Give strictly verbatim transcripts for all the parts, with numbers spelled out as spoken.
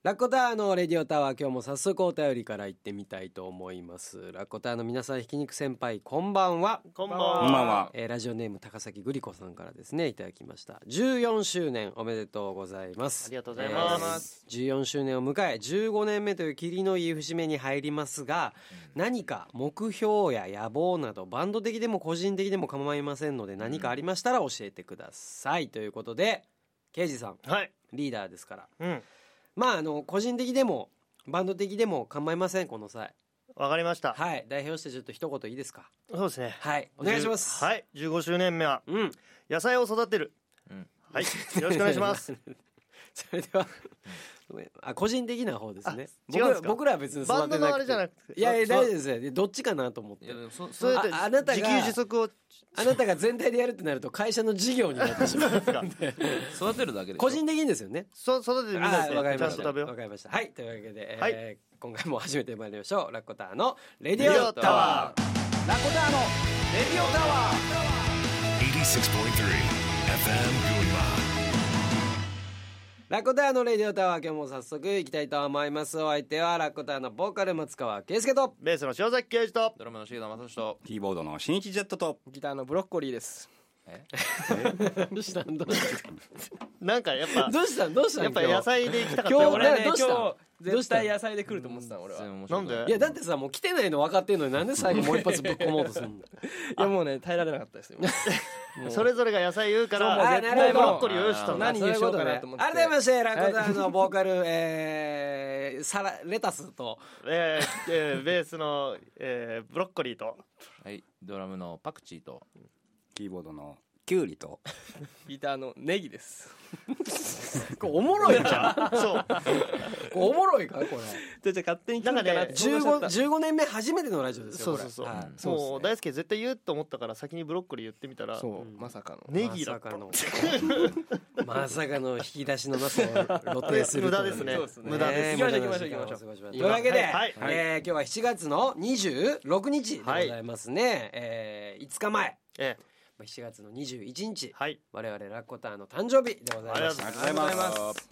ラッコタワーのレディオタワー、今日も早速お便りから行ってみたいと思います。ラッコタワーの皆さん、ひき肉先輩、こんばんは。 こんばんは。こんばんは。 えー、ラジオネーム高崎グリコさんからですね、いただきました。じゅうよんしゅうねんおめでとうございます。 ありがとうございます。 えー、じゅうよんしゅうねんを迎えじゅうごねんめという霧のいい節目に入りますが、うん、何か目標や野望などバンド的でも個人的でも構いませんので、何かありましたら教えてください、うん、ということで、ケイジさん、 はい、 リーダーですから、 うん、 まああの個人的でもバンド的でも構いません。この際わかりました。 はい、代表してちょっと一言いいですか。 そうですね、 はい、お願いします。 はい、じゅうごしゅうねんめは、うん、野菜を育てる、うん、はい、よろしくお願いしますそれではあ、個人的な方ですね。 違うんですか。 僕らは別に育てなくて、 バンドのあれじゃなくて、 いやいや大丈夫ですよ。どっちかなと思って。 そそれであなたが自給自足をあなたが全体でやるってなると会社の事業になってしまうから育てるだけで個人的にですよね。 そ育ててみんなでちゃんと食べよう。 わかりました。はい、というわけで、 はい、 えー、今回も始めてまいりましょう。ラッコタワーのレディオタワー。ラッコタワーのレディオタワー はちじゅうろくてんさん エフエム 群馬。ラッコタワーのレディオタワー、今日も早速いきたいと思います。お相手はラッコタワーのボーカル松川圭介とベースの塩崎圭司とドラムの重田正史とキーボードの新一ジェットとギターのブロッコリーです。 えどうしたんどうしたんなんかやっぱどうしたんどうしたんやっぱ野菜で行きたかった。 今日俺ね、 どうした今日絶対野菜で来ると思ってたの、俺は。 なんで。 いやだってさ、もう来てないの分かってんのになんで最後もう一発ぶっ込もうとするの。いやもうね、耐えられなかったですよそれぞれが野菜言うからもう絶対ブロッコリーを用意したの。 何にしようかなと思って。 改めましてラッコタワーのボーカル、えー、サラレタスと、 えーえー、ベースの、えー、ブロッコリーと、 はい、ドラムのパクチーとキーボードのキュウリとギターのネギです。 これおもろいかそうおもろいかこれ。 じゃじゃ勝手に聞くかなって。 じゅうご、じゅうごねんめ初めてのラジオですよ。 そうそうそう、はい、そうもう大輔絶対言うと思ったから先にブロッコリー言ってみたら、 そう、うん、まさかのネギだったまさかのまさかの引き出しのなさを露呈する無駄ですね。無駄です。 行きましょう行きましょう行きましょう。 というわけで、 はいはい、 えー、今日はしちがつのにじゅうろくにちでございますね、はい、えー、いつかまえ、ええしちがつのにじゅういちにち、はい、我々ラッコタワーの誕生日でございます。 ありがとうございます。 はい、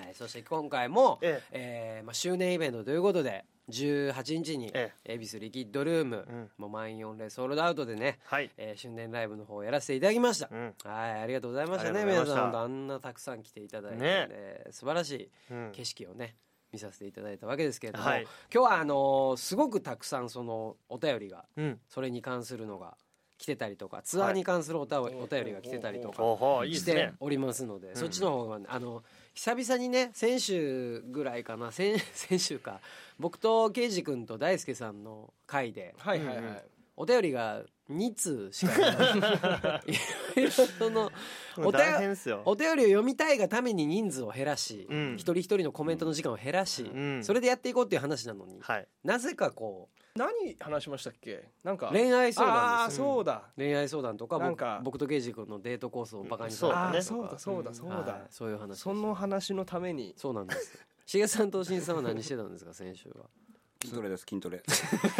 そして今回も、えええーまあ、周年イベントということでじゅうはちにちに恵比寿リキッドルーム、うん、もう満員御礼ソールドアウトでね、はい、えー、周年ライブの方をやらせていただきました、うん、はい、ありがとうございましたね。皆さん本当あんなたくさん来ていただいて、ねね、素晴らしい景色をね、うん、見させていただいたわけですけれども、はい、今日はあのー、すごくたくさんそのお便りが、うん、それに関するのが来てたりとか、ツアーに関するおた、はい、お便りが来てたりとかしておりますので、そっちの方があの久々にね、先週ぐらいかな、先, 先週か僕と圭司君と大輔さんの回で、はいはいはい、お便りがにつうしかないそのお便お便りを読みたいがために人数を減らし、うん、一人一人のコメントの時間を減らし、うん、それでやっていこうっていう話なのに、はい、なぜかこう何話しましたっけ。なんか恋愛相談です。 ああそうだ、 恋愛相談とか、僕僕と圭司君のデートコースをバカにされたりとか、 そうだそうだそうだ、うん、はい、 そういう話。 その話のために。 そうなんです。しげさんとしんさんは何してたんですか先週は。 筋トレです。筋トレ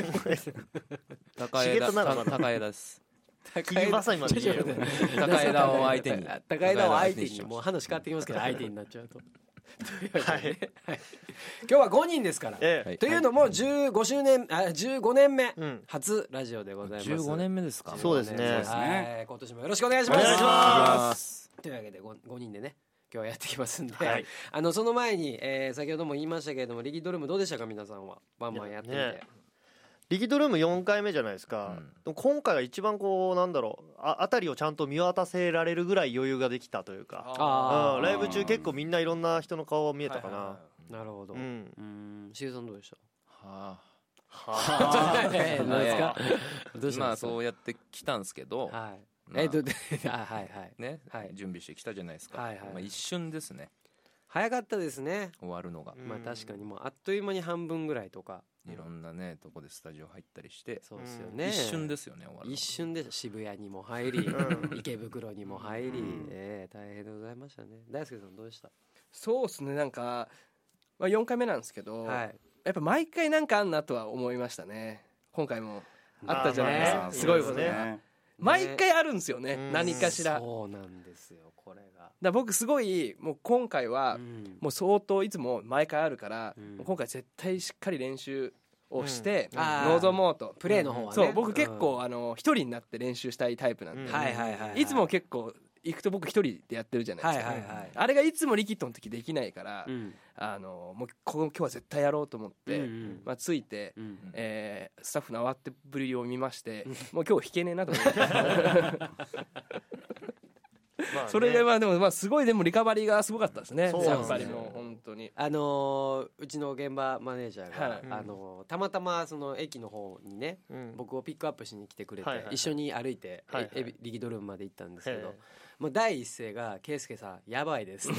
高枝高枝です高枝さん今で言うよ高枝を相手に高枝を相手にもう話変わってきますけど相手になっちゃうとはい、はい、今日はごにんですから、ええ、というのもじゅうごしゅうねんあじゅうごねんめ、うん、初ラジオでございます。 じゅうごねんめですか。 そうですね、 はい、今年もよろしくお願いします。お願いします。というわけで 5, ごにんでね今日はやってきますんで、はい、あのその前に、えー、先ほども言いましたけれどもリキッドルームどうでしたか皆さんは。バンバンやってみて、ね、 リキッドルームよんかいめじゃないですか、うん、今回が一番こうなんだろうああたりをちゃんと見渡せられるぐらい余裕ができたというか、あ、うん、ライブ中結構みんないろんな人の顔見えたかな、はいはいはい、 なるほど、うん、うん、しげさんどうでした。 はあはあ何ですかどうしたんですか。 まあそうやって来たんですけど、はい、 まあ、えっとあはいはいね、はい、準備してきたじゃないですか、はいはい、まあ、一瞬ですね。 早かったですね終わるのが、 まあ確かにもうあっという間に半分ぐらいとかいろんなねとこでスタジオ入ったりして、 そうですよね、 一瞬ですよね終わるの。 一瞬で渋谷にも入り池袋にも入り、えー、大変でございましたね。大輔さんどうでした。 そうですね、なんか、まあ、よんかいめなんですけど、はい、やっぱ毎回なんかあんなとは思いましたね。今回もあったじゃないですか、すごいことね。 毎回あるんですよね、 ね、 何かしら。 そうなんですよこれが。 だ僕すごいもう今回はもう相当いつも毎回あるから、うん、今回絶対しっかり練習をして臨もうと、 プレーの方はね。 そう僕結構あの一人になって練習したいタイプなんで、いつも結構行くと僕一人でやってるじゃないですか、はいはいはい、あれがいつもリキッドの時できないから、うん、あのもうこ今日は絶対やろうと思って、うんうんまあ、ついて、うんうんえー、スタッフの慌てぶりを見まして、うん、もう今日弾けねえなと思ってまあね、それがまあでもまあすごいでもリカバリーがすごかったですね。やっぱりもう本当にあのー、うちの現場マネージャーが、はいあのー、たまたまその駅の方にね、うん、僕をピックアップしに来てくれて、はいはいはい、一緒に歩いて、はいはい、リキドルームまで行ったんですけど、もう第一声が圭介さんやばいですね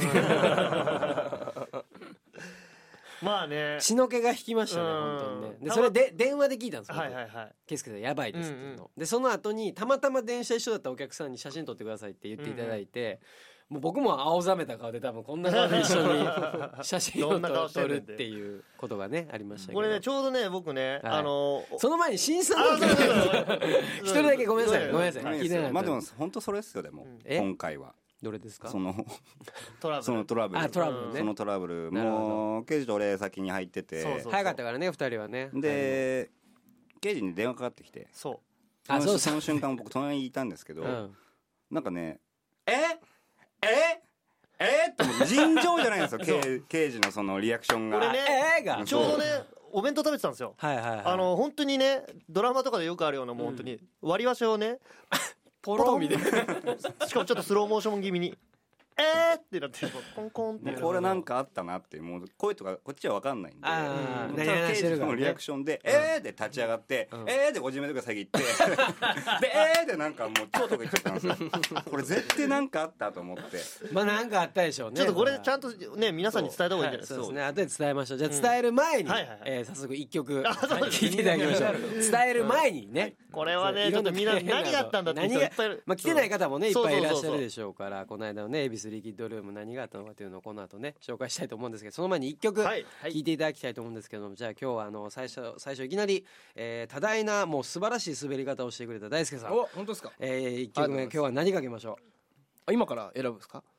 まあね血の気が引きましたね本当にね。でそれで電話で聞いたんですよ、はいはいはい、圭介さんやばいですっていうの、うんうん、でその後にたまたま電車一緒だったお客さんに写真撮ってくださいって言っていただいて、うんうん、もう僕も青ざめた顔で多分こんな顔で一緒に写真を撮るっていうことがねありましたけど、 これねちょうどね僕ね、はい、あのー、 その前に新さん一人だけごめんなさいごめんなさい聞いてない。 まあでも本当それですよ。でも、うん、今回はどれですか？そのトラブル、そのトラブル、 あトラブルね、 そのトラブル、もう刑事と俺先に入ってて、 そうそうそう早かったからねふたりはね。 で刑事に電話かかってきて、 そうあそうその瞬間僕隣にいたんですけど、うん、なんかねえええって尋常じゃないんですよ刑, 刑事のそのリアクションが。 これね、えー、がちょうどねお弁当食べてたんですよ、はいはいはい、あの本当にねドラマとかでよくあるようなもう本当に割り箸をねポロみたいなしかもちょっとスローモーション気味にえーってなってコンコンってこれなんかあったなってもう声とかこっちは分かんないんで、 ああ刑事のリアクションで、ね、えーで立ち上がって、うん、えーでごじめとか先行ってでえーでなんかもう超とか言っちゃったんですよこれ絶対なんかあったと思ってまあなんかあったでしょうね。 ちょっとこれちゃんとね皆さんに伝えた方がいいんじゃないですか。 そうですね後で伝えましょう。じゃあ伝える前に、うんはいはいはいえー、早速一曲聴いていただきましょう伝える前にね、はい、 これはねちょっとみんな何があったんだって人いっぱいいる。 まあ来てない方もねいっぱいいらっしゃるでしょうから、この間のね恵比寿リキッドルーム何があったのかというのをこの後ね紹介したいと思うんですけど、その前にいっきょく聴いていただきたいと思うんですけども、はいはい、じゃあ今日はあの最初最初いきなり、えー、多大なもう素晴らしい滑り方をしてくれた大輔さん。 お本当ですか。 えー、いっきょくめ今日は何かけましょう。今から選ぶんですか。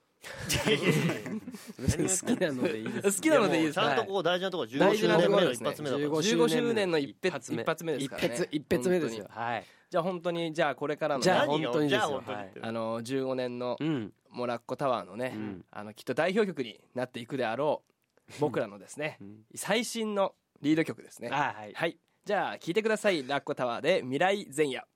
好きなのでいいです。 好きなのでいいです。 ちゃんとこう大事なところじゅうごしゅうねんめの一発目だから。じゅうごしゅうねんの一発目一発目ですからね。 一発目ですよ。はい。 じゃあ本当にじゃあこれからのじゃあ本当にですよ。 あのじゅうごねんのモラッコタワーのね、あのきっと代表曲になっていくであろう僕らのですね最新のリード曲ですね。はいはい。じゃあ聴いてください。ラッコタワーで未来前夜。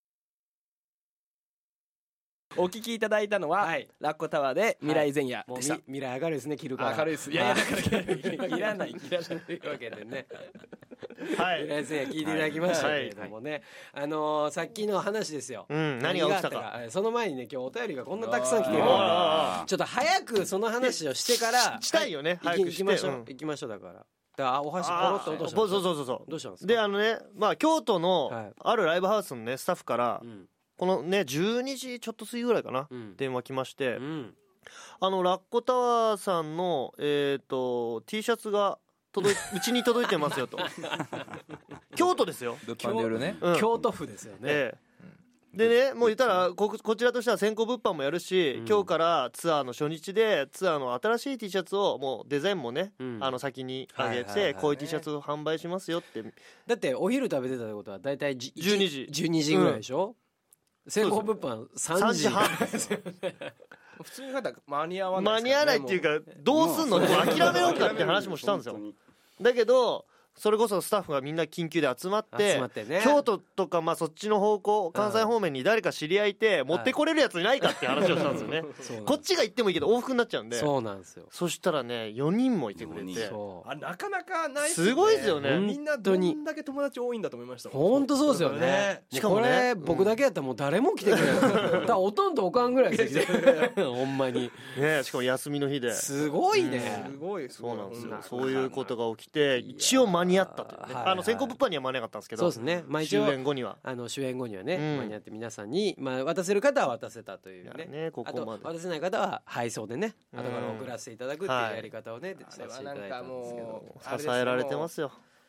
お聞きいただいたのは、はい、ラッコタワーで未来前夜でした。 はい、未来明るいですね。着るから明るいです。いやいやだからいらないいらないわけでね。はい、未来前夜聞いていただきましたけれどもね、はいはい、あのー、さっきの話ですよ、 うん、何が起きたか。 その前にね今日お便りがこんなたくさん来ているのでちょっと早くその話をしてからしたいよね。早く行きましょう、うん、行きましょう。だからだからお箸ポロッと落とした。 そうそうそうそうどうしたんですか。 であのねまあ京都のあるライブハウスのねスタッフから、うんこのねじゅうにじちょっと過ぎぐらいかな、うん、電話来まして、うん、あのラッコタワーさんの、えー、と T シャツが届いうちに届いてますよと京都ですよ。 物販で売るね、 うん、京都府ですよね、ええ、でねもう言ったら こ, こちらとしては先行物販もやるし、うん、今日からツアーの初日でツアーの新しい T シャツをもうデザインもね、うん、あの先にあげて、はいはいはい、こういう T シャツを販売しますよって。 だってお昼食べてたってことはだいたいじゅうにじじゅうにじぐらいでしょ、うん先行物販さんじはん普通に考えたら間に合わない、 間に合わないっていうかどうすんのでも諦めようかって話もしたんですよ。だけどそれこそスタッフがみんな緊急で集まって集まって、ね、 京都とかまあそっちの方向関西方面に誰か知り合いて持ってこれるやついないかって話をしたんですよねこっちが行ってもいいけど往復になっちゃうんで。 そうなんですよ。 そしたらねよにんもいてくれてあなかなかないっすね。 すごいですよね。 みんなどんだけ友達多いんだと思いました。 本当そうですよね。しかもねこれ僕だけやったらもう誰も来てくれないだからほとんどおかんぐらい来てほんまにね。しかも休みの日ですごいね。 すごいそうなんですよ。そういうことが起きて一応間に合ったというね。あの先行物販には間に合わなかったんですけど、 そうですね、まあ、一応終演後にはあの終演後にはね、うん、間に合って皆さんに、まあ、渡せる方は渡せたというね、 ねここまであと渡せない方は配送でね、うん、後から送らせていただくっていうやり方をね、はい、させていただいたんですけど、 支えられてますよ。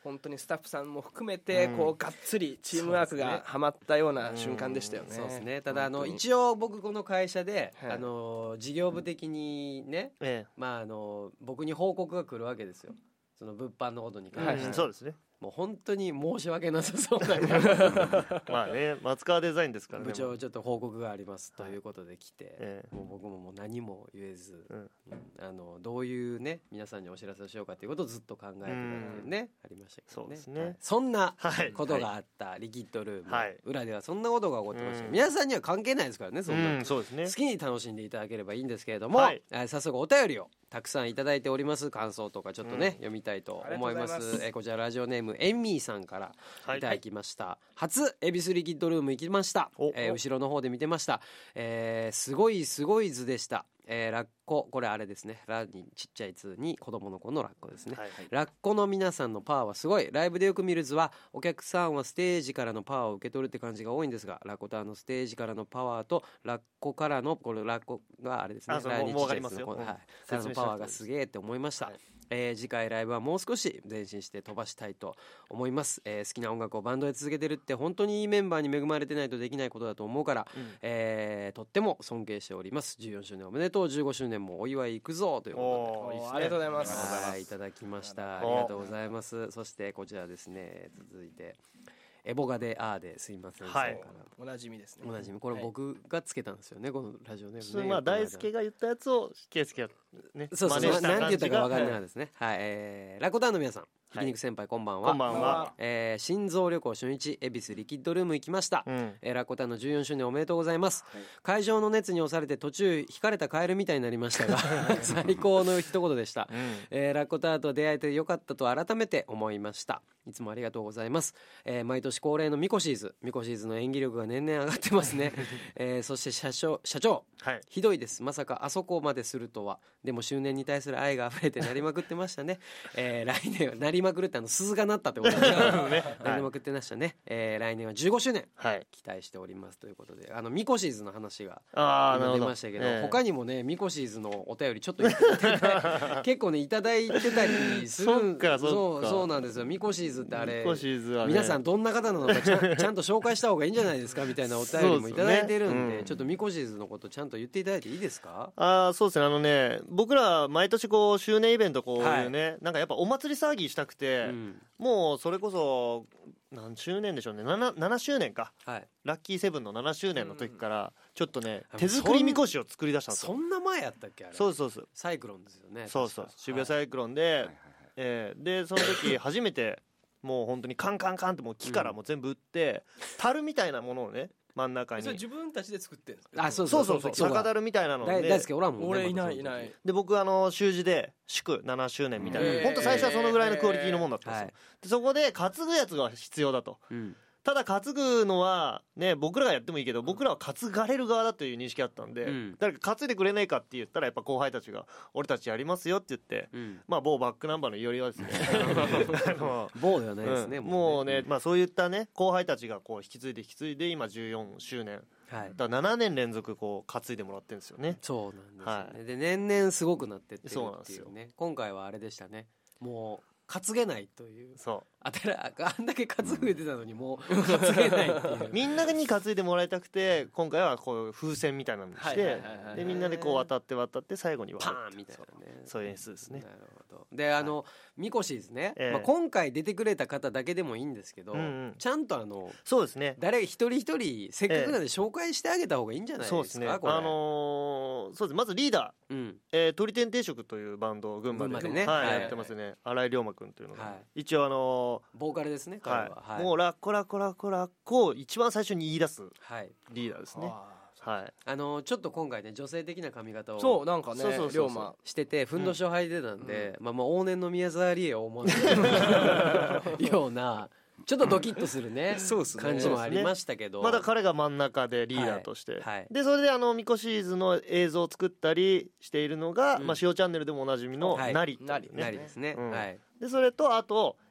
本当にスタッフさんも含めてこうがっつりチームワークがはまったような瞬間でしたよね。 そうですね。ただあの一応僕この会社で、はい、あの事業部的にね、ええ、まああの僕に報告が来るわけですよ。その物販のことに関して、はい、 そうですね。 もう本当に申し訳なさそうなまあね、松川デザインですからね。 部長ちょっと報告がありますということで来て、はい、もう僕ももう何も言えず、うん、あのどういうね皆さんにお知らせをしようかということをずっと考えてたっていうね、ありましたけどね。そうですね、はい、そんなことがあったリキッドルーム、はい、裏ではそんなことが起こってました。皆さんには関係ないですからね。そんな、うん、そうですね。好きに楽しんでいただければいいんですけれども、はい、早速お便りをたくさんいただいております。感想とかちょっとね、うん、読みたいと思います。えー、こちらラジオネームエンミーさんからいただきました、はい、初恵比寿リキッドルーム行きました、えー、後ろの方で見てました、えー、すごいすごい図でした。えー、ラッコ、これあれですね、ラにちっちゃい図に子供の子のラッコですね、はいはい、ラッコの皆さんのパワーはすごい。ライブでよく見る図はお客さんはステージからのパワーを受け取るって感じが多いんですが、ラッコターのステージからのパワーとラッコからのこれラッコがあれですね、ラにちっちゃい図の、はい、からのパワーがすげえって思いました、はい。えー、次回ライブはもう少し前進して飛ばしたいと思います、えー、好きな音楽をバンドで続けてるって本当にいいメンバーに恵まれてないとできないことだと思うから、うん、えー、とっても尊敬しております。じゅうよんしゅうねんおめでとう。じゅうごしゅうねんもお祝いいくぞということで、いい、ね、 ありがとうございます。 はい、いただきました。ありがとうございます。そしてこちらですね、続いてエボガであーですいません、はい、 おなじみですね。 おなじみ、これ僕がつけたんですよね、このラジオネームね。 まあ大輔が言ったやつを圭介がね、 そうそうそう、なんて言ったか分かんないですね。はい、えー、ラコターンの皆さん、ひき肉先輩こんばんは。 こんばんは。 えー、心臓旅行初日恵比寿リキッドルーム行きました、うん、えー、ラコターンのじゅうよんしゅうねんおめでとうございます、はい、会場の熱に押されて途中引かれたカエルみたいになりましたが最高の一言でした、うん、えー、ラコターンと出会えてよかったと改めて思いました。いつもありがとうございます、えー、毎年恒例のミコシーズミコシーズの演技力が年々上がってますね、えー、そして社長社長、はい、ひどいです。まさかあそこまでするとは。でも周年に対する愛が溢れてなりまくってましたね、えー、来年はなりまくるってあの鈴が鳴ったってことですねなりまくってましたね、えー、来年はじゅうごしゅうねん、はい、期待しておりますということで、あのミコシーズの話が今出ましたけど、えー、他にもねミコシーズのお便りちょっと結構ねいただいてたりするそうかそうか、 そうなんですよ。ミコシーズってあれ、 ミコシーズはね、 皆さんどんな方なのかちゃん、ちゃんと紹介した方がいいんじゃないですかみたいなお便りもいただいてるん で, で、ね、うん、ちょっとミコシーズのことちゃんと言っていただいていいですか。 あ、そうですね、あのね、僕ら毎年こう周年イベントこういうね、はい、なんかやっぱお祭り騒ぎしたくて、うん、もうそれこそ何周年でしょうね、 7, 7周年か、はい、ラッキーセブンのななしゅうねんの時からちょっとね、うん、手作りみこしを作り出したんですよ。 そんな前やったっけあれ。 そうそうそう、 サイクロンですよね。 そうそう、渋谷サイクロンで、はい、えー、でその時初めてもう本当にカンカンカンってもう木からもう全部打って、うん、樽みたいなものをね真ん中に、 それ自分たちで作ってるんですか。 あ、そうそうそうそう、酒樽みたいなので、 大輔おらんもんね。 俺いないいない。 で僕あの習字で祝ななしゅうねんみたいな、本当最初はそのぐらいのクオリティのもんだったんですよ、はい、でそこで担ぐやつが必要だと、うん、ただ担ぐのはね僕らがやってもいいけど、僕らは担がれる側だという認識あったんで、うん、誰か担いでくれないかって言ったらやっぱ後輩たちが俺たちやりますよって言って、うん、まあ某バックナンバーのいおりはですね某ではないですね、 うん、もうね、まあそういったね後輩たちがこう引き継いで引き継いで今じゅうよんしゅうねん、はい、だからななねん連続こう担いでもらってるんですよね。 そうなんですよね、はい、で年々すごくなってってるっていうね。そうなんですよ。今回はあれでしたね、もう担げないという、そうあたらあんだけ担ぐてたのにもう担げないっていうみんなに担いでもらいたくて今回はこう風船みたいなのにして、でみんなでこう渡って渡って最後にパーンみたいなね、 そういう演出ですね。 なるほど。であの、はい、ミコシーズね、えーまあ、今回出てくれた方だけでもいいんですけど、うんうん、ちゃんとあのそうですね、 誰一人一人せっかくなんで紹介してあげた方がいいんじゃないですか。そうですね、これあのー、そうです、まずリーダー、うんえー、鳥天定食というバンドを群馬 で, 群馬でね、はいはい、やってますね、新井龍馬くんというのが、はい、一応あのー、 ボーカルですね、 彼は、はい、もうラッコラッコラッコラッコを一番最初に言い出すリーダーですね、はい、 あのちょっと今回ね女性的な髪型をそうなんかね龍馬しててふんどしを履いてたんで、うん、まあまあ往年の宮沢りえを思うようなちょっとドキッとするねそうですね感じもありましたけど、 まだ彼が真ん中でリーダーとして、はいはい、でそれであのミコシーズの映像を作ったりしているのが、うんまあ、塩チャンネルでもおなじみのナリ、 ナリですね、うん、はい、 でそれとあと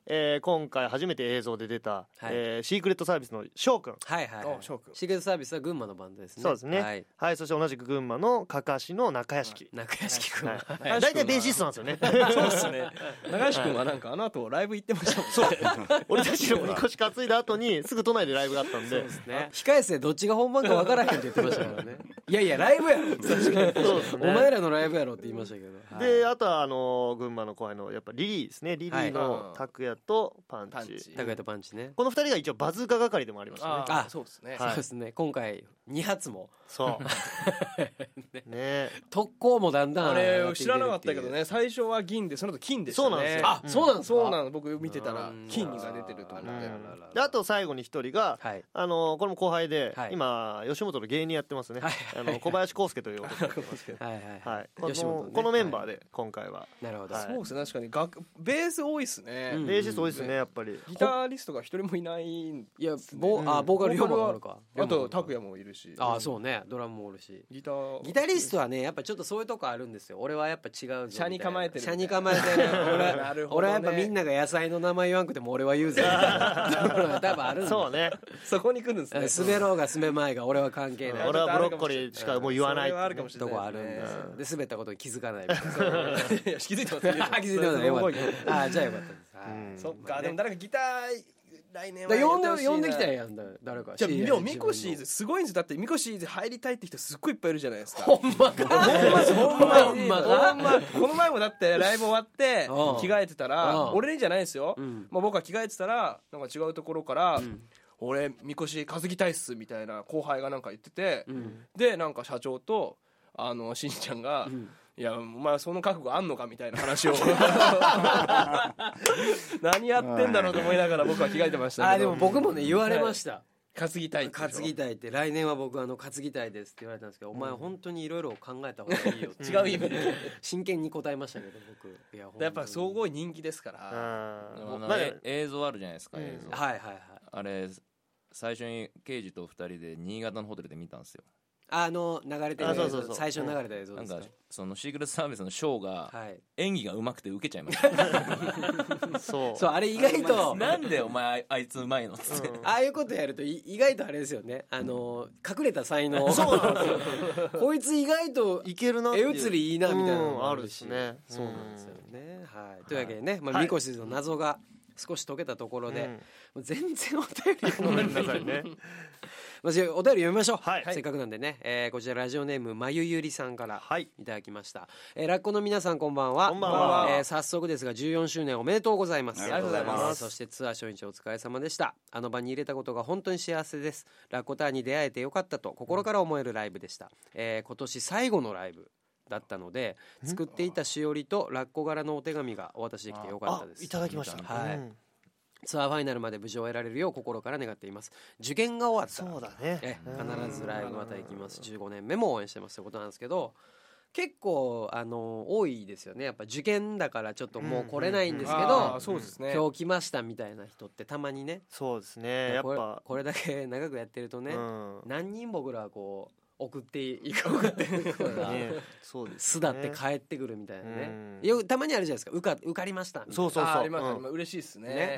えー、今回初めて映像で出た、はい、えー、シークレットサービスの翔くん、 はいはい、はい、シークレットサービスは群馬のバンドですね。 そうですね、はい、はい、そして同じく群馬のかかしの中屋敷、 中屋敷くん、はい、 大体ベーシストなんですよね。 そうですね。中屋敷くんはなんかあの後ライブ行ってましたもん。 そう俺たちのみこし担いだ後にすぐ都内でライブがあったんで、そうですね、控え室でどっちが本番か分からへんって言ってましたからね。いやいやライブやろ確かにそうですね、お前らのライブやろって言いましたけど、はい、 であとはあの群馬の後輩のやっぱリリーですね。リリーの拓也とパンチ、 拓也とパンチね、 このふたりが一応バズーカ係でもありますね。ああ、そうですね、 はい、そうですね。今回に発もそうね、 特攻もだんだんあれ知らなかったけどね、最初は銀でその後金でしたね。 そうなんですよ。 あ、そうなんですか。 そうなの、僕見てたら金が出てると思って。 であと最後に一人が、はい、あのこれも後輩で、はい、今吉本の芸人やってますね、はい、あの小林康介という男がいますけど、はいはいはい、この、吉本ね、このメンバーで今回は、 なるほど、 はい、そうですね。確かに楽ベース多いですね、 うん、ベーシスト多いですね、やっぱりギタリストが一人もいないん、 いやボ、うん、あボーカルよんもあるか、 あと拓也もいるし、 あそうね、ドラムもおるし、 ギターギタリストはねやっぱちょっとそういうとこあるんですよ。俺はやっぱ違うぞ、 車に構えてる、 車に構えてる俺, 俺はやっぱみんなが野菜の名前言わんくても俺は言うぜみたいな多分あるんだ。 そうね、 そこに来るんですね。 滑ろうが滑まいが俺は関係ない、 俺はブロッコリーしかもう言わないっていうとこあるんですよ。で滑ったことに気づかないみたいないや気づいてますね。 気づいてますね。よかった。あじゃあよかったです。 うん、そっか、でも誰かギター来年は呼んで呼んできたらやんだ誰か。 じゃあでもミコシーズすごいんですよ。だってミコシーズ入りたいって人すっごいいっぱいいるじゃないですか。 ほんまか。 ほんまほんまほんまこの前もだってライブ終わって着替えてたら、俺にじゃないですよ、まあ僕は着替えてたらなんか違うところから俺みこし担ぎたいっすみたいな後輩がなんか言ってて、でなんか社長とあのしんちゃんがいやお前その覚悟あんのかみたいな話を何やってんだろうと思いながら僕は着替えてましたけど。 あでも僕もね言われました、はい、 担ぎたい担ぎたいって来年は僕あの担ぎたいですって言われたんですけど、うん、お前本当にいろいろ考えた方がいいよ違う意味で真剣に答えましたけど僕いややっぱすごい人気ですから。 あの映像あるじゃないですか、映像、うん、 はいはいはい。 あれ最初に刑事とふたりで新潟のホテルで見たんですよ。 あの流れてる映像、最初に流れた映像ですか。 なんかそのシークレットサービスのショーが演技が上手くて受けちゃいましたそうそう、あれ意外となんでお前あいつ上手いのっつって、 うん、ああいうことやると意外とあれですよね、あの隠れた才能そうなんですよこいつ意外といけるな、 絵映りいいなみたいなのもあるしね。 そうなんですよね、はい、というわけでね、まあ、ミコシの謎が少し解けたところで、うん、全然お便り読まれないねまずお便り読みましょう、はい、せっかくなんでね、えー、こちらラジオネームまゆゆりさんからいただきました、はい、えー、ラッコの皆さんこんばんは。 こんばんは、 えー、早速ですがじゅうよんしゅうねんおめでとうございます。 ありがとうございます。 そしてツアー初日お疲れ様でした。あの場に入れたことが本当に幸せです。ラッコターに出会えてよかったと心から思えるライブでした、えー、今年最後のライブだったので作っていたしおりとラッコ柄のお手紙がお渡しできてよかったです。 いただきました、 はい、うん、ツアーファイナルまで無事終えられるよう心から願っています。受験が終わったらそうだ、ね、 え必ずライブまた行きます。じゅうごねんめも応援してますということなんですけど、結構あの多いですよね。やっぱ受験だからちょっともう来れないんですけど、うん、 そうですね、 今日来ましたみたいな人ってたまにね。 そうですね、やっぱこれだけ長くやってるとね、うん、何人僕らはこう送っていく送っていくからそうです、 巣だって帰ってくるみたいなね、よたまにあるじゃないですか、受か、受かりましたみたいな。 そうそうそう、 あります、うん、嬉しいですね、 ね、うん、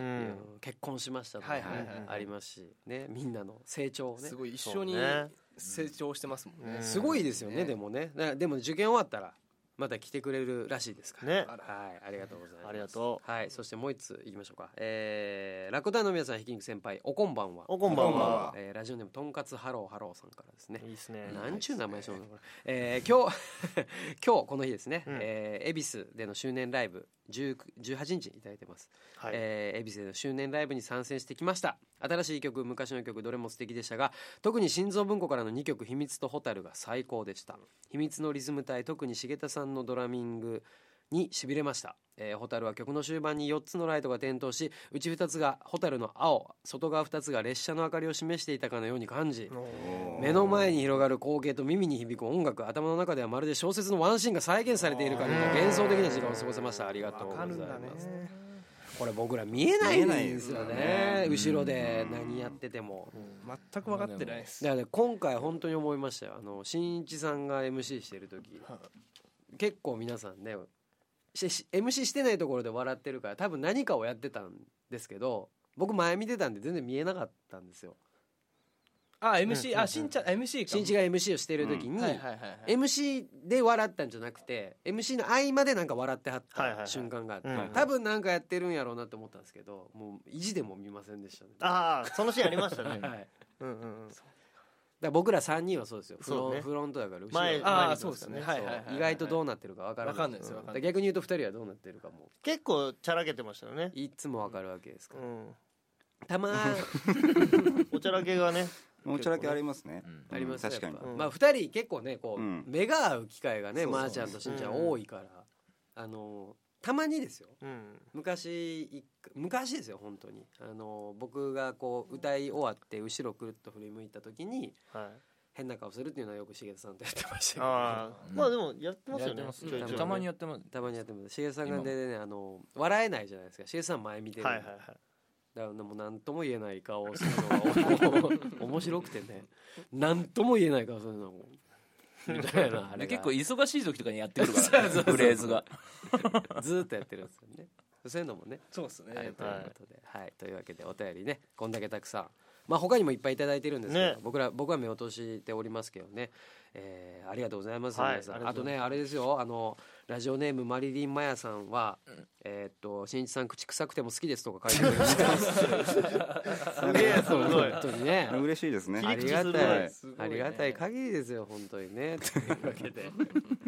結婚しましたとか、ね、はいはいはいはい、ありますし、ね、みんなの成長をね、 すごい一緒に成長してますもんね、 うん、すごいですよね、でもね、でも受験終わったらまた来てくれるらしいですからね。はい、ありがとうございます。 ありがとう。はい、そしてもう一ついきましょうか。えー、ラコタイの皆さん、ひき肉先輩、おこんばんは。 おこんばんは。 えー、ラジオネームとんかつハローハローさんからですね。 いいですね。 なんちゅう名前しようなこれ。えー、今日今日この日ですね。うん、えー、恵比寿での周年ライブじゅうはちにちにいただいてます。はい、えー、恵比寿での周年ライブに参戦してきました。新しい曲、昔の曲どれも素敵でしたが、特に心臓文庫からのにきょく、秘密と蛍が最高でした。秘密のリズム隊、特に重田さんのドラミングにしびれました。えー、蛍は曲の終盤によっつのライトが点灯し、内ふたつが蛍の青、外側ふたつが列車の明かりを示していたかのように感じ、目の前に広がる光景と耳に響く音楽、頭の中ではまるで小説のワンシーンが再現されているかのような幻想的な時間を過ごせました。ありがとうございます。これ僕ら見えないんですよね、後ろで何やってても、 うん、全く分かってないです。 だから、ね、今回本当に思いましたよ。あの新一さんが エムシー してる時、結構皆さんねエムシー してないところで笑ってるから多分何かをやってたんですけど、僕前見てたんで全然見えなかったんですよ。 あ エムシー、うん、あしんちゃん エムシー かしんちが エムシー をしてる時に エムシー で笑ったんじゃなくて エムシー の合間でなんか笑ってはった瞬間があって、はいはいはい、多分なんかやってるんやろうなと思ったんですけど、もう意地でも見ませんでしたね。 ああそのシーンありましたね、はい、 うんうんうん、だから僕らさんにんはそうですよ。フロ、ね、フロントだから後ろ前ああそうですね、 はいはいはいはい、意外とどうなってるか分からないですよ。逆に言うとふたりはどうなってるかも結構チャラけてましたよね。 いつも分かるわけですから、うん、 たまおちゃらけがねおちゃらけありますね、 うん、あります確かに、 うん、まあふたり結構ねこう、うん、目が合う機会がねまーちゃんとしんちゃん多いから、うん、あのたまにですよ、うん、昔昔ですよ本当にあの僕がこう歌い終わって後ろくるっと振り向いた時に、はい、変な顔するっていうのはよくしげさんとやってましたけど、ね、 あ、うん、まあでもやってますよね。 たまにやってます。 たまにやってます。しげさんがでねあの笑えないじゃないですか。しげさん前見てる、はいはいはい、だからもう何とも言えない顔をするのが面白くてね、何とも言えない顔するのみたいなあれ結構忙しい時とかにやってくるから、ね、フレーズがずっとやってるんですよね。そういうのもね。 そうですね。 はい、ということで、はいはい、というわけでお便りねこんだけたくさん、まあ他にもいっぱいいただいてるんですけど、ね、僕ら僕は目を通しておりますけどね、えー、ありがとうございます、はい、皆さん。あとねあれですよ、あのラジオネームマリリンマヤさんは、うん、えー、っとしんいちさん口臭くても好きですとか書いてくれましたすげえすごい本当にね嬉しいですね。 ありがたい、ね、ありがたい限りですよ本当にねというわけで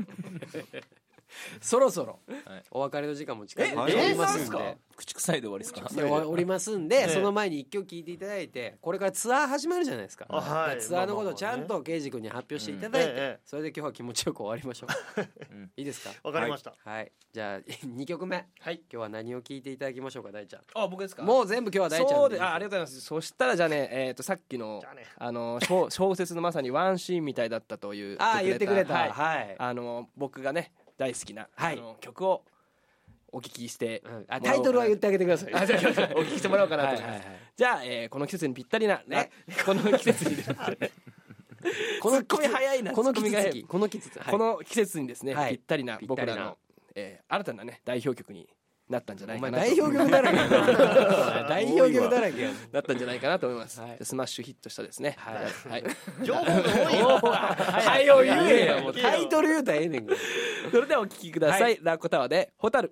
そろそろお別れの時間も近づいておりますんで、 口臭いで終わりですか。 でおりますんで、その前に一曲聴いていただいて、これからツアー始まるじゃないですか。はい、ツアーのことをちゃんと圭司君に発表していただいて、それで今日は気持ちよく終わりましょういいですか。 わかりました、 はい、じゃあにきょくめ、はい、今日は何を聴いていただきましょうか。大ちゃん。 あ、僕ですか。 もう全部今日は大ちゃんで。 そうで、あ、ありがとうございます。そしたらじゃあね、えー、とさっきの、ね、あの小説のまさにワンシーンみたいだったというあ言ってくれた、はい、 はい、あの僕がね大好きな、はい、あの曲をお聞きして、うん、 あタイトルは言ってあげてください。お聞きしてもらおうかなと思います。じゃあ、えー、この季節にぴったりな、ね、この季節にこのツッコミ早いな。 この季節にこの季節、 はい、この季節にですね、はい、ぴったりな僕らの、えー、新たなね代表曲になったんじゃないかなと。 代表曲だらけやな代表曲だらけやなったんじゃないかなと思います、はい、スマッシュヒットしたですね、はいはい、 情報が多いよはいよ言えよ、もうタイトル言うたらええねんからそれではお聴きください、はい、ラッコタワーでホタル。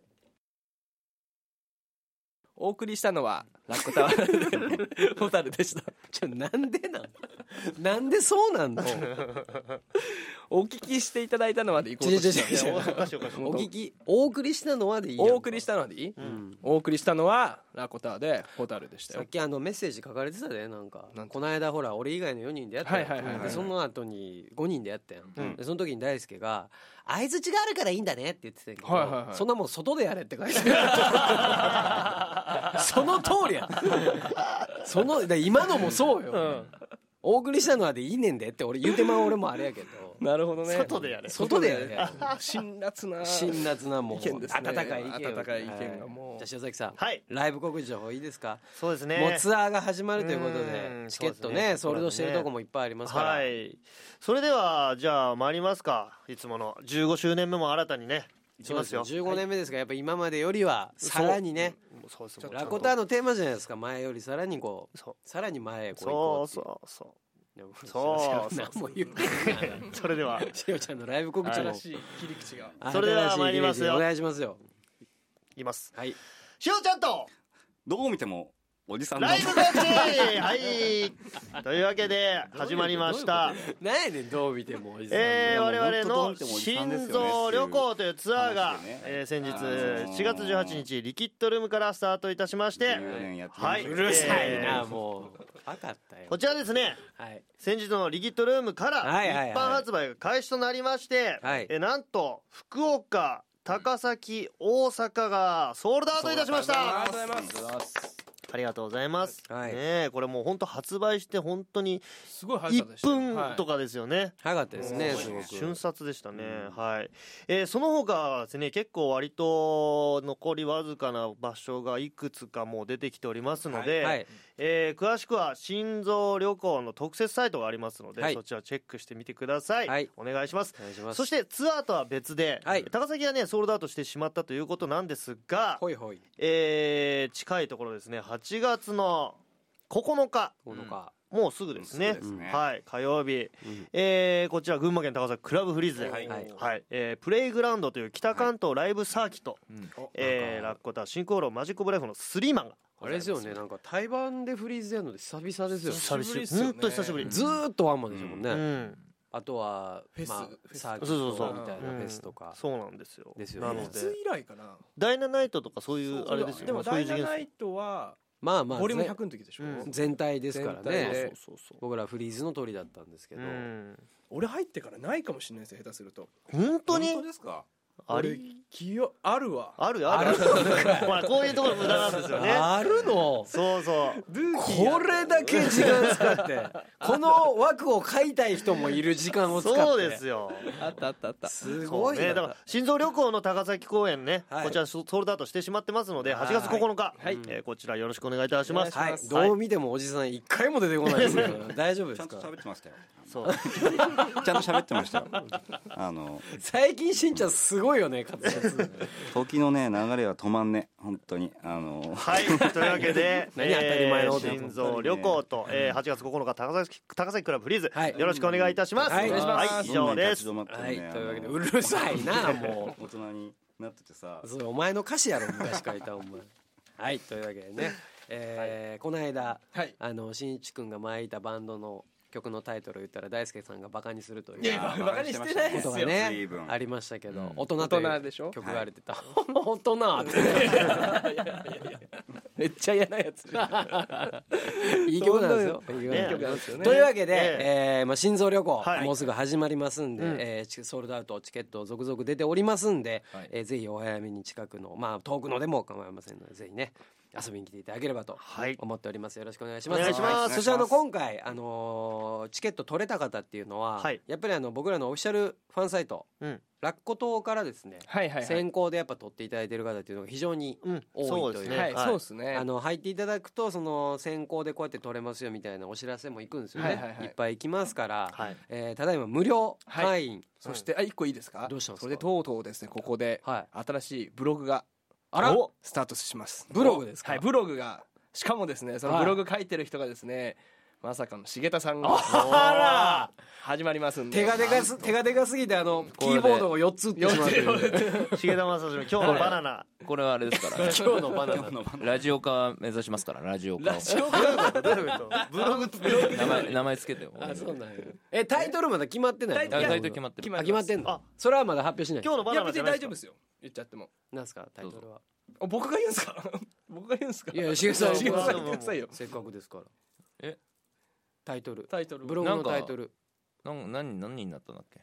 お送りしたのはラッコタワーホタルでした。 ちょなんでなんなんでそうなんのお聞きしていただいたのはでいこうとしてお聞きお送りしたのはでいいやん。 お送りしたのはでいい、うん、お送りしたのはラッコタワーでホタルでしたよ。 さっきあのメッセージ書かれてたで、なんかこの間ほら俺以外のよにんでやったやん、はいはいはいはい、でその後にごにんでやったやん、うん、でその時に大輔が相づちがあるからいいんだねって言ってたけど、はいはいはい、そんなもん外でやれって書いてあるその通りやその今のもそうよ、うん、お送りしたのはでいいねんでって俺言うてまう俺もあれやけどなるほどね。 外でやれ外でやれ辛辣な辛辣なもう意見ですね。 温かい意見温かい意見がもう、 はい、じゃあ塩崎さん、 はい、 ライブ告知情報いいですか。 そうですね、 もうツアーが始まるということでチケットねソールドしてるとこもいっぱいありますから、 はい、それではじゃあ参りますか。いつものじゅうごしゅうねんめも新たにねいきますよ。 じゅうごねんめですがやっぱ今までよりはさらにね、そうそうそうラコタのテーマじゃないですか。前よりさらにこうさらに前へこう行こうっていう。そうそうそうそう何も言ってないそれではしおちゃんのライブ告知の切り口がそれでは参りますよ。 お願いしますよ。 いきます。 はい、 しおちゃんとどう見てもおじさんのライブ告知はいというわけで始まりました。 何やねんどう見てもおじさん、 えー、我々の心臓旅行というツアーが、ねえー、先日しがつじゅうはちにちリキッドルームからスタートいたしまして、 はい、うるさいな、えー、もう分かったよ。 こちらですね、はい、先日のリキッドルームから一般発売が開始となりまして、はい、えー、なんと福岡高崎大阪がソールドアウトいたしました。 ありがとうございます。 ありがとうございます、はい、ねこれもう本当発売して本当にすごい早かったでしたいっぷんとかですよね、 早かったですね、すごく瞬殺でしたね、うん、はい、えー、その他はですね結構割と残りわずかな場所がいくつかもう出てきておりますので、はい、えー、詳しくは心臓旅行の特設サイトがありますので、はい、そちらチェックしてみてください、はい、お願いします。お願いします。そしてツアーとは別で、はい、高崎はねソールドアウトしてしまったということなんですが、 ほいほい、 えー、近いところですねはちがつのここのか、 ここのか、 もうすぐですね、すねはい、火曜日、うん、えー、こちら群馬県高崎クラブフリーズで、はいはいえー、プレイグラウンドという北関東ライブサーキット、はい、えー、ラッコタシンクオロマジックオブライフのスリーマンがあれですよね、なんか対バンでフリーズやるので久々ですよね。 久々ですよね、本当久しぶり、 ずーっとワンマンでしょもんね、 うんうんあとはフェス、 まあ、サーキットみたいなフェスとか、 そうなんですよ。 ですよね。 なのでいつ以来かな。 ダイナナイトとかそういうあれですよね。 でもダイナナイトはまあまあボリュームひゃくの時でしょ。 全体ですからね。 そうそうそう。 僕らフリーズの鳥だったんですけど、 俺入ってからないかもしれないですよ下手すると。 本当に？ 本当ですか？ あるあるわあるあるほらこういうところ無駄なんですよね。 あるのそうそうこれだけ時間使ってこの枠を買いたい人もいる時間を使ってそうですよ。 あったあったあったすごいね。 だから心臓旅行の高崎公演ね、こちらソールドアウトしてしまってますのではちがつここのかこちらよろしくお願いいたします。 どう見てもおじさん一回も出てこないですけど大丈夫ですか？ ちゃんと喋ってましたよ。 そうちゃんと喋ってましたよ。あの最近しんちゃんすごいよね活躍時のね流れは止まんね本当にあのはいというわけで何当たり前の心臓旅行とはちがつここのか高崎高崎クラブフリーズよろしくお願いいたします。 はい以上です。 はいというわけでうるさいなもう大人になっててさそれお前の歌詞やろ昔書いたお前はいというわけでねえこの間あのしんいちくんが前いたバンドの曲のタイトルを言ったら大輔さんがバカにするというバカにしてないですよことがねありましたけど、うん、大人という曲があれてた、はい、大人ってめっちゃ嫌なやついい曲なんですよ、いい曲なんですよね。というわけで、えーまあ、心臓旅行、はい、もうすぐ始まりますんで、うんえー、ソールドアウトチケット続々出ておりますんで、はいえー、ぜひお早めに近くのまあ遠くのでも構いませんのでぜひね遊びに来ていただければと思っております。よろしくお願いします。お願いします。そしてあの今回あのー、チケット取れた方っていうのは、はい、やっぱりあの僕らのオフィシャルファンサイト、うん、ラッコ島からですね、はいはいはい、先行でやっぱ取っていただいている方っていうのが非常に多いという、 はい、そうですね。 あの入っていただくとその先行でこうやって取れますよみたいなお知らせも行くんですよね。はいはいはい、いっぱい行きますから、はいえー、ただいま無料会員、はい、 そしてあいっこいいですか？ どうしたんですか？ それでとうとうですねここで新しいブログがあらスタートします。 ブログですか？ はいブログがしかもですねそのブログ書いてる人がですね、はいまさかの重田さんがあら始まりますんで手がでかす手がでかすぎてあのキーボードをよっつ打ってしまってる重田正史今日のバナナこれはあれですから今日のバナナラジオ化目指しますからラジオ化をラジオ化どういうことブログブログ名前名前つけてよあそうなんやえタイトルまだ決まってないタイトル決まってる決まってんのあそれはまだ発表しない今日のバナナじゃない大丈夫ですよ言っちゃってもなんすかタイトルは僕が言うんすか僕が言うんすかいや重田さん重田さん言ってくださいよせっかくですからえタイトルタイトルブログのタイトルなん何何になったんだっけ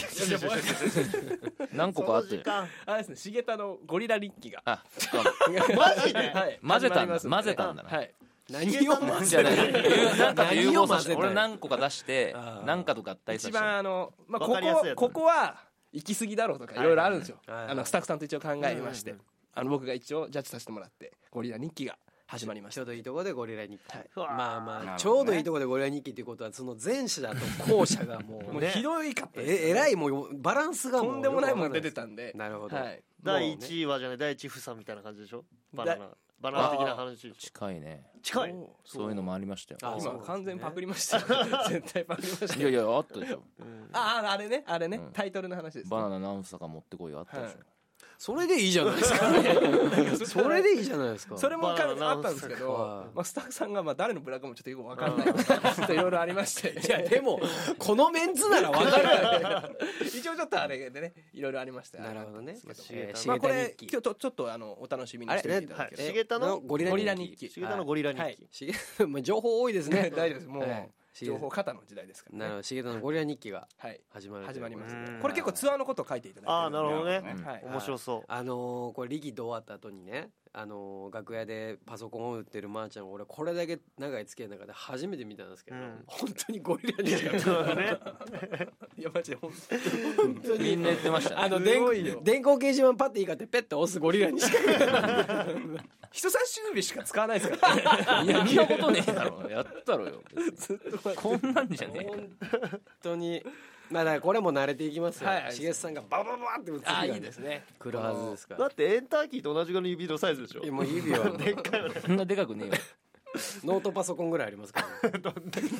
何個かあってあれですね重田のゴリラ日記があマジで、 はい、混ぜたんだ混ぜたんだな、はい、 何を混ぜたなんかと融合させて俺何個か出して何かと合体させて一番あの、まあ、ここここは行き過ぎだろうとかいろいろあるんですよ、はいはいはい、あのスタッフさんと一応考えまして、うんうんうん、あの僕が一応ジャッジさせてもらってゴリラ日記が始まりました。 ちょうどいいところでゴリラ日記、はい、まあまあ、ね、ちょうどいいところでゴリラ日記っていうことはその前者だと後者がもう、ね、もうひどいかったです、ね、 ええらいもうバランスがもうとんでもないもん出てたんでなるほど、はい、 だいいちいはじゃないだいいち房みたいな感じでしょバナナバナナ的な話近いね近いそういうのもありましたよ。 今完全パクりました絶対パクりましたいやいやあったでしょ、 うん、あああれねあれね、うん、タイトルの話です、ね、 バナナ何房か持ってこいよあったでしょ、はいそれでいいじゃないですかそれでいいじゃないですかそれもあったんですけど、まあ、スタッフさんがまあ誰のブラかもちょっとよく分かんないいろいろありましていやでもこのメンツなら分かる一応ちょっとあれでねいろいろありましてなるほどね、 えーまあ、これ今日とちょっとあのお楽しみにしていただければ重田のゴリラ日記重田のゴリラ日記、 はい、情報多いですね大丈夫ですもう、はい情報過多の時代ですからね。 なるほど重田のゴリラ日記が始まる、 はい、始まります、ね、これ結構ツアーのことを書いていただいてああなるほどね、はい、面白そうあのー、これリキッド終わった後にねあの楽屋でパソコンを売ってるまーちゃんを俺これだけ長い付き合いの中で初めて見たんですけど、うん、本当にゴリラにしか見えないいやマジで本当にみんな言ってましたね。 あの電電光掲示板パッていいかってペッと押すゴリラにしか見えない人差し指しか使わないですからいや見たことねえだろやったろよずっとこんなんじゃねえ本当にまあだからこれも慣れていきますよ。しげさんがババババって打つあいいですね来るはずですから。 だってエンターキーと同じぐらいの指のサイズでしょ。 いやもう指はでっかいよね。 そんなでかくねえよノートパソコンぐらいありますからね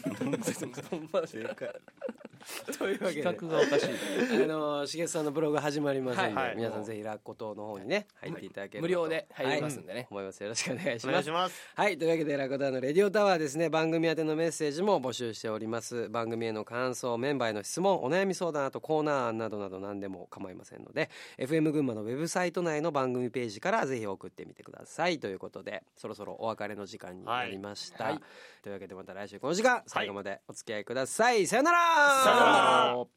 というわけで企画がおかしいあのしげさんのブログ始まりますので、はい、皆さんぜひラッコ島の方にね入っていただければ無料で入りますんでね、 はい、思います。よろしくお願いします。 お願いします。 はいというわけでラコタのレディオタワーですね、番組宛てのメッセージも募集しております。番組への感想、メンバーへの質問、お悩み相談、あとコーナー案などなど何でも構いませんので エフエム 群馬のウェブサイト内の番組ページからぜひ送ってみてくださいということで、そろそろお別れの時間になりました、はいはい、というわけでまた来週この時間最後までお付き合いください、はい、さよなら。 さよなら。